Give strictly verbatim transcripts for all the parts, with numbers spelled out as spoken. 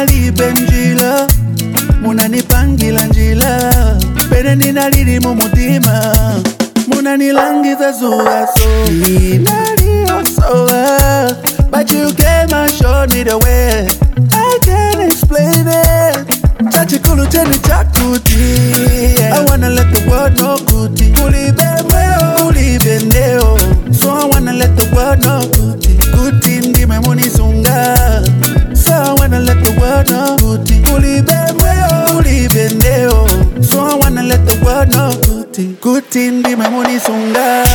panalibe njila munanipangila njila pene ninalili mumutima munanilangiza zuwa so ninaliosoa but you came and showed me the way I can't explain it chachikulu cheni chakuti I wanna let the world know kuti ulibe mweo ulibe neo so I wanna let the world know kuti kuti ndime munisunga so I wanna let the world know kuti ulibe mweo ulibe neo so I wanna let the world know kuti kuti ndime munisunga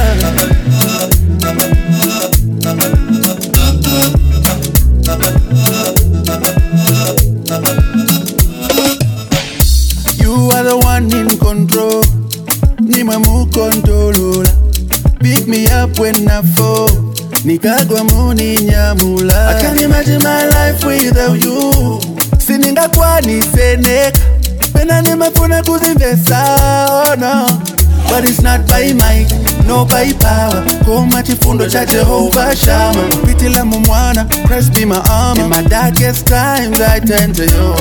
You are the one in control Nime mu controlola Pick me up when I fall Nikagwa muni nyamula I can't imagine my life without you Sininga kwa niseneka Pena nimefuna kuzinvesa Oh no But it's not by might, no by power Koma chifundo cha Jehovah Shammah Piti la mumwana, Christ be my armor In my darkest times I turn to you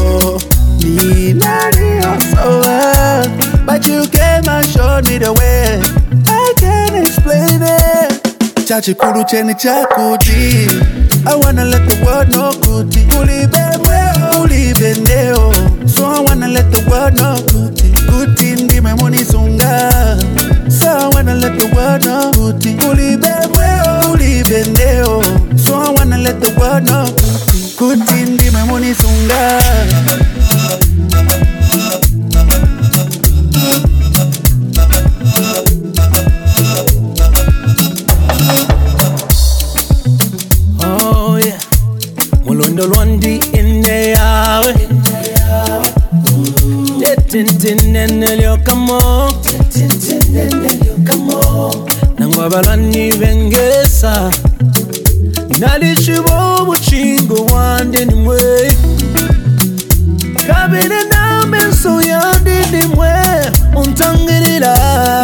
Ninaliosoa But you came and showed me the way I can't explain it Chachikulu cheni chakuti I wanna let the world know kuti ulibe mweo ulibe neo So I wanna let the world know kuti kuti ndime munisunga So I wanna let the world know kuti ulibe mweo ulibe neo So I wanna let the world know kuti kuti ndime munisunga Oh yeah, Molondo Londi in the yawe, Tintin and Elio Camo, Tintin and Elio Camo, Nangabalani Vengesa, Nalishibo Chingo one anyway. Cabin and Amen so young in him where Untangila.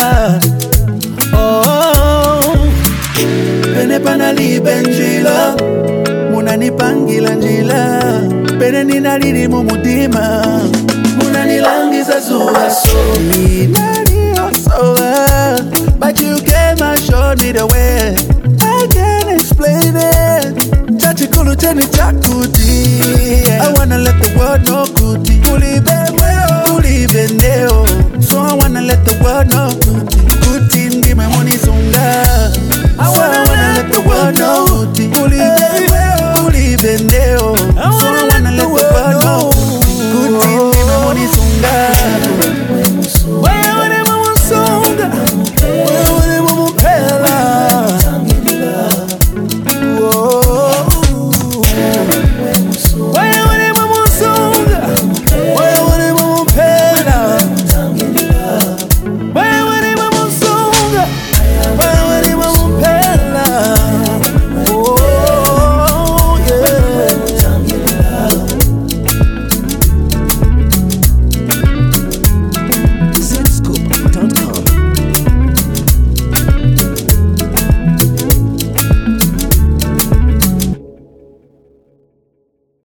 Oh, Pene panalibe njila munanipangila njila pene ninalili mumutima munanilangiza zuwa so ninaliosoa but you came and showed me the way